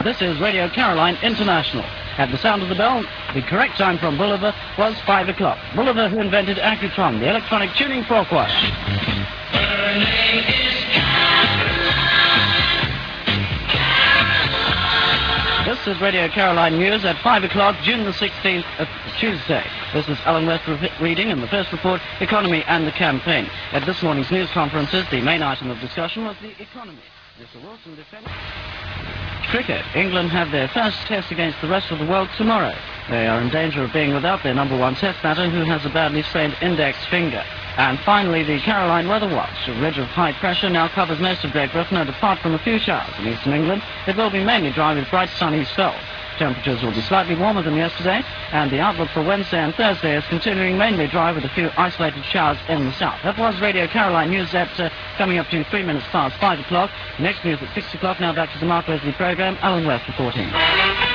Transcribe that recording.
This is Radio Caroline International. At the sound of the bell, the correct time from Bulliver was 5 o'clock. Bulliver, who invented Accutron, the electronic tuning fork wire. Her name is Caroline. This is Radio Caroline News at 5 o'clock, June the 16th, Tuesday. This is Alan West reading, and the first report, Economy and the Campaign. At this morning's news conferences, the main item of discussion was the economy. Mr. Wilson defended. Cricket. England have their first test against the rest of the world tomorrow. They are in danger of being without their number one test batter, who has a badly sprained index finger. And finally, the Caroline Weather Watch. A ridge of high pressure now covers most of Great Britain, and apart from a few showers in eastern England, it will be mainly dry with bright sunny spells. Temperatures will be slightly warmer than yesterday, and the outlook for Wednesday and Thursday is continuing mainly dry with a few isolated showers in the south. That was Radio Caroline News at coming up to 3 minutes past 5 o'clock. Next news at 6 o'clock. Now back to the Mark Leslie program. Alan West reporting.